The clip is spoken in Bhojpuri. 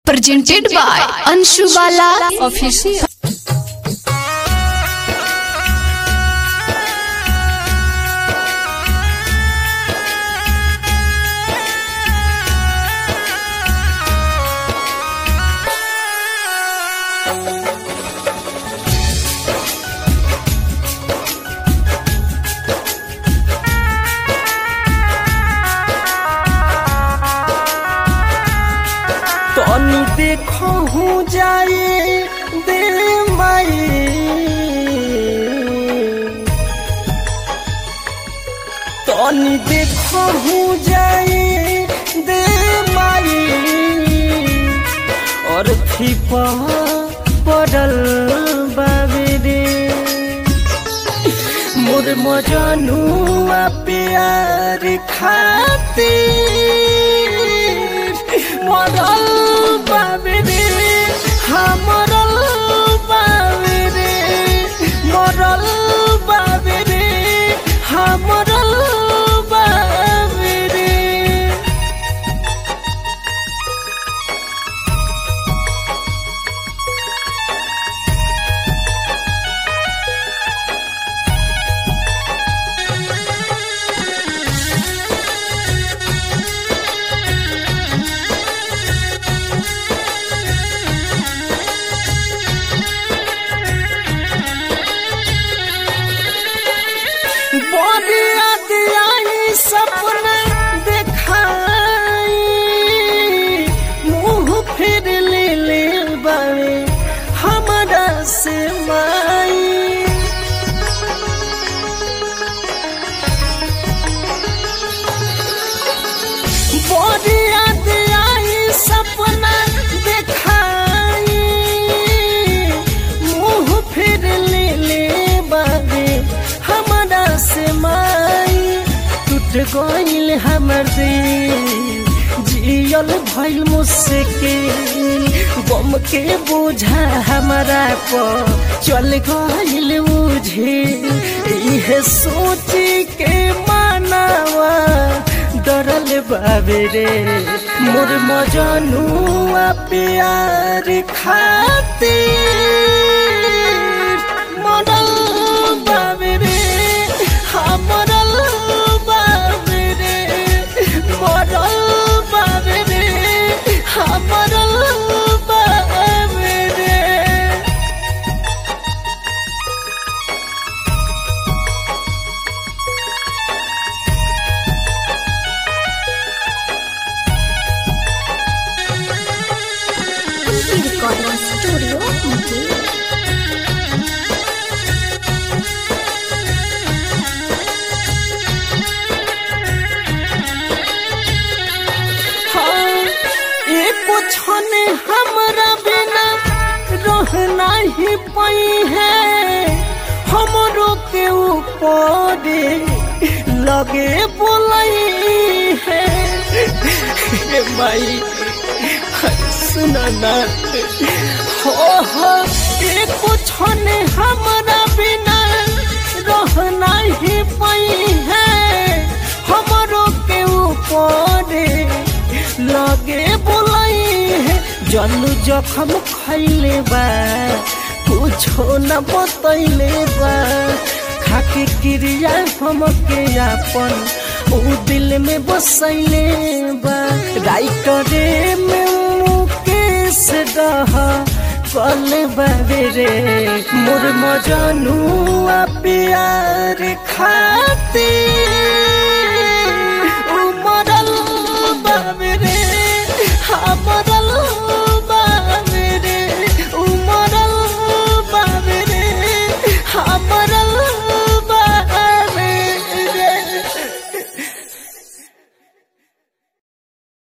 presented by Anshu Bala Official. तनी देखो हूँ जाए दे माई तनी देखो हूँ जाए दे माई और फिपा पड़ल बाबे रे मोर मजनुआ प्यार खातिर मरल बाबे रे हमरल बाबे रे मरल बाबे रे हमरल बाबे रे बोलिया दियाई सपना देखाई मुँह फिर ले बावे हमारा से माई बोलिया दियाई सपना देखाई मुँह फिर ले बावे हमारा से माई टूट गइल हमर दिल जियल भइल मुश्किल गम के बोझा हमारा पर चल गइल मुझे इहे सोची के मानवा डरल बाबे रे मोर मजनुआ प्यार खातिर मरल बाबे रे हमरल बाबे रे मरल बाबे रे हमरल बाबे रे Recording Studio Mumbai. छने हमरा बिना रहना ही पाई है हमरो के ऊपर लगे बोलाई है भाई सुना ना हो एको छने हमरा बिना रहना ही पाई है हमरो के ऊपर लगे बोलाई है जलू जखम खैले बा कुछो न बतैले बा खाके क्रिया हमके अपन उ दिल में बसैले बा राइटरे में मुकेश दह कले बाबे रे मोर मजनुआ प्यार खातिर